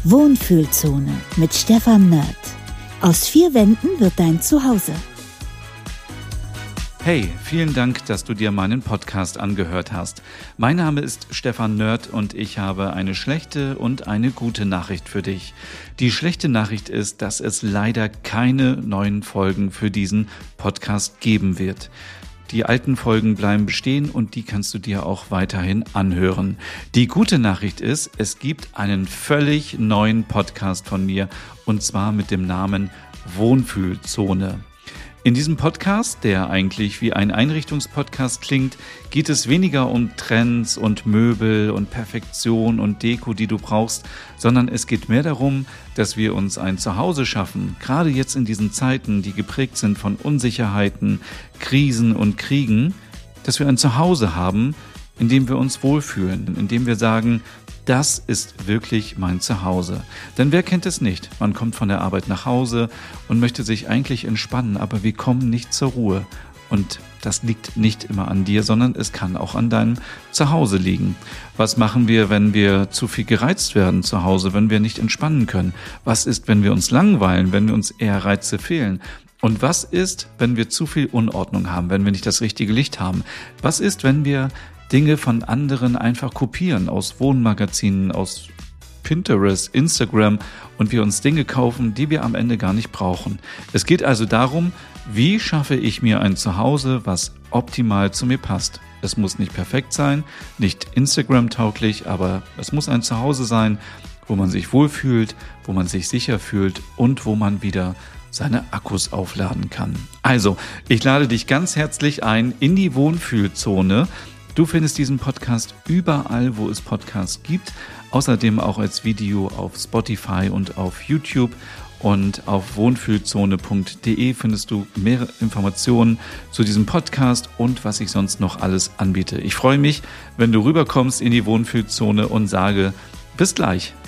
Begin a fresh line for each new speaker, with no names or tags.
Wohnfühlzone mit Stefan Nörth. Aus 4 Wänden wird dein Zuhause.
Hey, vielen Dank, dass du dir meinen Podcast angehört hast. Mein Name ist Stefan Nörth und ich habe eine schlechte und eine gute Nachricht für dich. Die schlechte Nachricht ist, dass es leider keine neuen Folgen für diesen Podcast geben wird. Die alten Folgen bleiben bestehen und die kannst du dir auch weiterhin anhören. Die gute Nachricht ist, es gibt einen völlig neuen Podcast von mir und zwar mit dem Namen Wohnfühlzone. In diesem Podcast, der eigentlich wie ein Einrichtungspodcast klingt, geht es weniger um Trends und Möbel und Perfektion und Deko, die du brauchst, sondern es geht mehr darum, dass wir uns ein Zuhause schaffen, gerade jetzt in diesen Zeiten, die geprägt sind von Unsicherheiten, Krisen und Kriegen, dass wir ein Zuhause haben, in dem wir uns wohlfühlen, in dem wir sagen, das ist wirklich mein Zuhause. Denn wer kennt es nicht? Man kommt von der Arbeit nach Hause und möchte sich eigentlich entspannen, aber wir kommen nicht zur Ruhe. Und das liegt nicht immer an dir, sondern es kann auch an deinem Zuhause liegen. Was machen wir, wenn wir zu viel gereizt werden zu Hause, wenn wir nicht entspannen können? Was ist, wenn wir uns langweilen, wenn uns eher Reize fehlen? Und was ist, wenn wir zu viel Unordnung haben, wenn wir nicht das richtige Licht haben? Was ist, wenn wir Dinge von anderen einfach kopieren, aus Wohnmagazinen, aus Pinterest, Instagram und wir uns Dinge kaufen, die wir am Ende gar nicht brauchen. Es geht also darum, wie schaffe ich mir ein Zuhause, was optimal zu mir passt. Es muss nicht perfekt sein, nicht Instagram-tauglich, aber es muss ein Zuhause sein, wo man sich wohlfühlt, wo man sich sicher fühlt und wo man wieder seine Akkus aufladen kann. Also, ich lade dich ganz herzlich ein in die Wohnfühlzone. Du findest diesen Podcast überall, wo es Podcasts gibt, außerdem auch als Video auf Spotify und auf YouTube und auf wohnfühlzone.de findest du mehr Informationen zu diesem Podcast und was ich sonst noch alles anbiete. Ich freue mich, wenn du rüberkommst in die Wohnfühlzone und sage bis gleich.